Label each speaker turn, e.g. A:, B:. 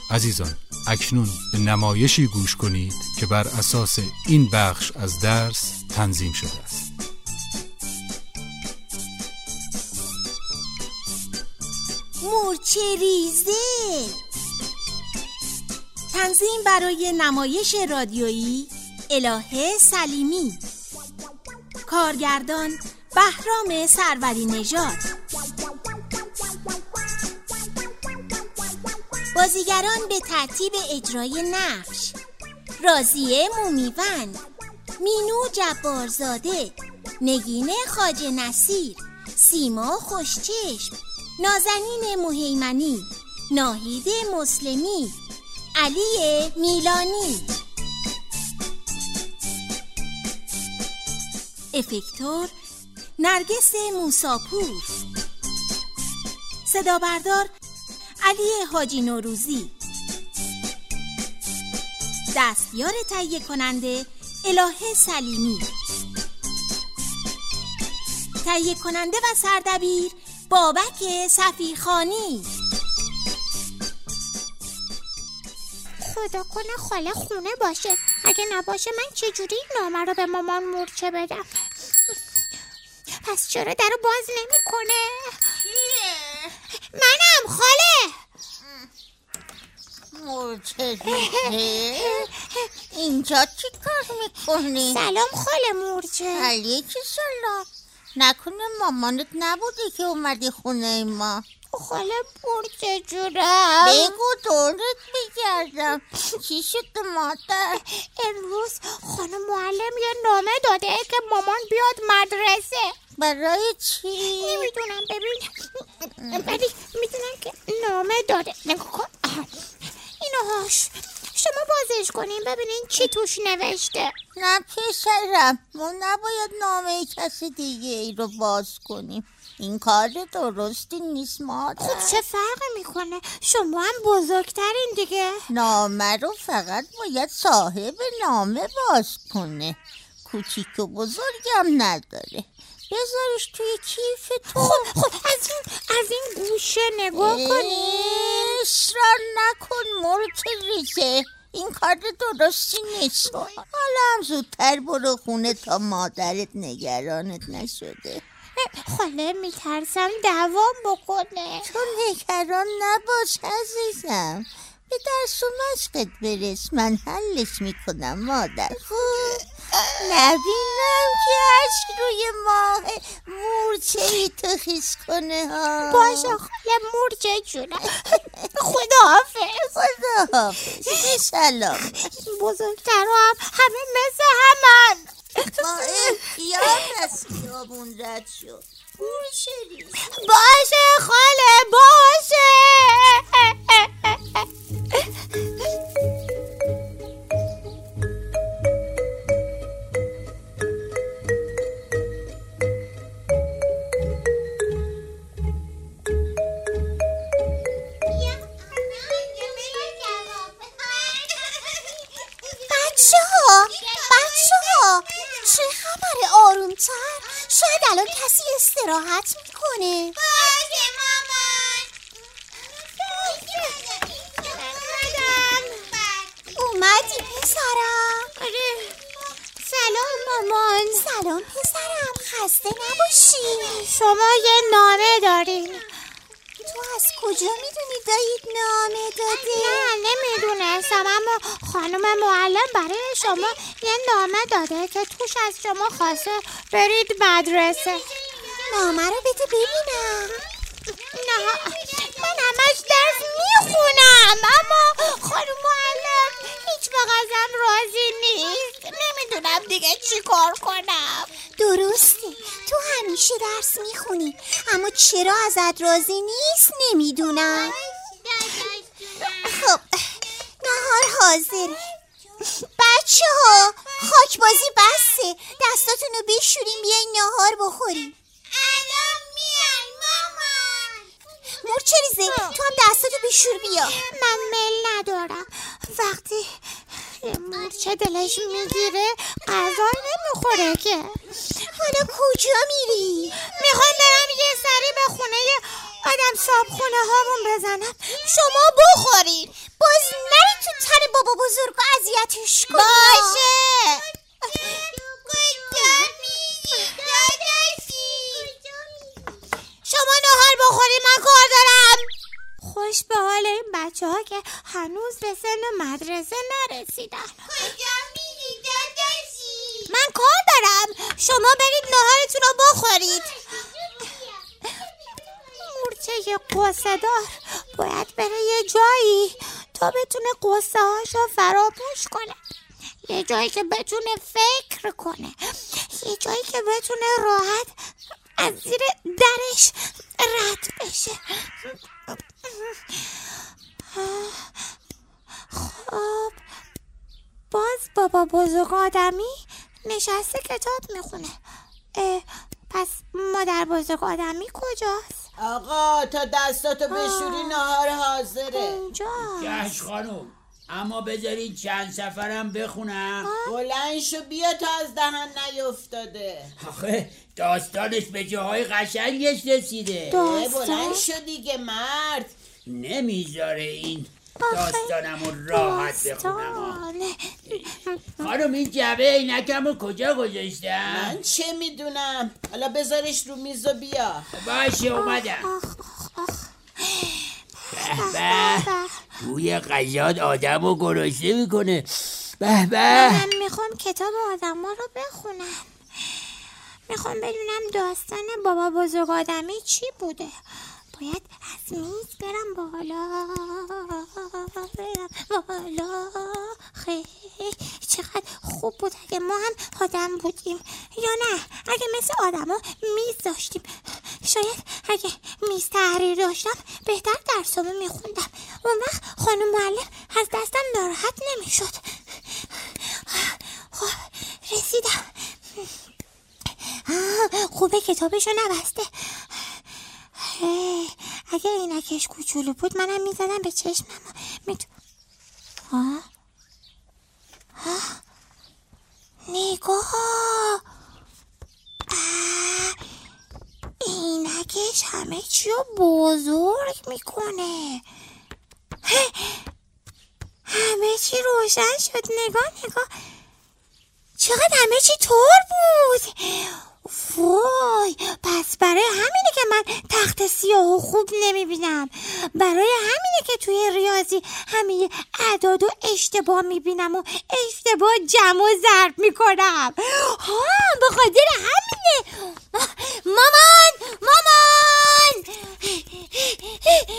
A: عزیزان، اکنون به نمایشی گوش کنید که بر اساس این بخش از درس تنظیم شده است.
B: مورچه ریزه، تنظیم برای نمایش رادیویی الهه سلیمی، کارگردان بهرام سروری نژاد، بازیگران به ترتیب اجرای نقش: راضیه مومیوند، مینو جبارزاده، نگین خواجه نصیر، سیما خوشچشم، نازنین مهیمنی، ناهید مسلمی، علی میلانی. افکتور نرگس موساپور. صدا بردار علی حاجی نوروزی. دستیار تهیه کننده الهه سلیمی. تهیه کننده و سردبیر بابک صفیخانی.
C: خدا کنه خاله خونه باشه. اگه نباشه من چجوری نامه رو به مامان مورچه بدم؟ پس چرا درو باز نمیکنه؟
D: کیه؟
C: منم خاله.
D: مورچه ریزه؟ اینجا چی کار میکنی؟
C: سلام خاله مورچه.
D: علیکم سلام. نکنه مامانت نبوده که اومدی خونه ما؟
C: خاله مورچه جونم،
D: بگو دورت بگردم. چی شد مادر؟
C: امروز خانم معلم یه نامه داده که مامان بیاد مدرسه.
D: برای چی؟
C: نمیدونم، ببین ولی میدونم که نامه داده. نگاه کن اینوهاش، شما بازش کنین ببینین چی توش نوشته.
D: نه پسرم، ما نباید نامه کسی دیگه ای رو باز کنیم. این کار درستی نیست مادر.
C: خب چه فرقی میکنه؟ شما هم بزرگترین دیگه.
D: نامه رو فقط باید صاحب نامه باز کنه. کوچیک و بزرگم نداره. بذارش توی کیف تو.
C: خب از این گوشه نگاه کنی.
D: اصرار نکن مورچه ریزه، این کار درستی نیست. حالا هم زودتر برو خونه تا مادرت نگرانت نشده.
C: خاله میترسم دوام بکنه.
D: تو نگران نباش عزیزم، به درس و مشقت برس، من حلش میکنم مادر. نبینم که عشق روی ماه مورچه ای تو خیس کنه ها.
C: باشه خاله مورچه جونم. خداحافظ.
D: خداحافظ. سلام.
C: بزرگترها همه مثل همن.
D: ما احتیاط از خیابون رد شد. مورچه ریز.
C: باشه خاله باشه. بچه ها چه خبره؟ آرومتر، شاید الان کسی استراحت میکنه.
D: باشه مامان.
C: اومدی پسرم؟ آره. سلام مامان. سلام پسرم، خسته نباشی. شما یه نامه دارین. تو از کجا میدونی دایید نامه داده؟ نه نمیدونستم، اما خانم معلم برای شما یه نامه داده که توش از شما خواسته برید مدرسه. نامه رو بده ببینم. نه من همش درس میخونم، اما خانم معلم هیچ وقت ازم راضی نیست. نمیدونم دیگه چی کار کنم. درسته، تو همیشه درس میخونی، اما چرا ازت راضی نیست نمیدونم. خب نهار حاضره. بچه ها خاک بازی بسته، دستاتون رو بشوریم بیاین نهار بخوریم.
D: الان میان مامان.
C: مورچه ریزه تو هم دستاتو بشور بیا. من میل ندارم، وقتی مورچه دلش میگیره غذا نمیخوره که. حالا کجا میری؟ میخوام برم یه سری به خونه آدم صابخونه هامون بزنم شما بخورین. باز نری تو تن بابا بزرگ اذیتش کنی.
D: باشه.
C: شما نهار بخوری، من کار دارم. خوش به حال این بچه ها که هنوز به سن مدرسه نرسیدن.
E: کجا میری داداشی؟
C: من کار دارم، شما برید نهارتون رو بخورید. مورچه قصه دار باید بره یه جایی تا بتونه قصه هاشو فراموش کنه، یه جایی که بتونه فکر کنه، یه جایی که بتونه راحت از زیر درش رد بشه. خب باز بابا بزرگ آدمی نشسته کتاب میخونه. پس مادر بزرگ آدمی کجاست؟
D: آقا تا دستاتو بشوری نهار حاضره.
C: اونجاست.
F: جهش خانم، اما بذارید چند سفرم بخونم.
D: بلند شو بیا تا از دهن نیفتاده.
F: آخه داستانش به جاهای قشنگش رسیده.
D: بلند شو دیگه مرد.
F: نمیذاره این داستانمو راحت بخونم. خانم این جعبه عینکمو کجا گذاشتم؟
D: من چه میدونم، حالا بذارش رو میز و بیا.
F: باشه اومدم. به بوی غذات آدمو گرسنه میکنه. به به.
C: من میخوام کتاب آدم ها رو بخونم. میخوام بدونم داستان بابا بزرگ آدمی چی بوده. باید از میز برم بالا. خیلی چقدر خوب بود اگه ما هم آدم بودیم، یا نه اگه مثل آدم ها میز داشتیم. شاید اگه میز تحریر داشتم بهتر درسامو میخوندم. اون وقت خانم معلم از دستم ناراحت نمیشد. خب رسیدم. خوبه کتابشو نبسته. اگه اینکش کوچولو بود منم میزدم به چشمم. نگاه، اینکش همه چی رو بزرگ میکنه. همه چی روشن شد. نگاه چقدر همه چی تور بود. وای، پس برای همینه که من تخت سیاه و خوب نمیبینم. برای همینه که توی ریاضی همه اعداد و اشتباه میبینم و اشتباه جمع و ضرب میکنم. به خاطر همینه. مامان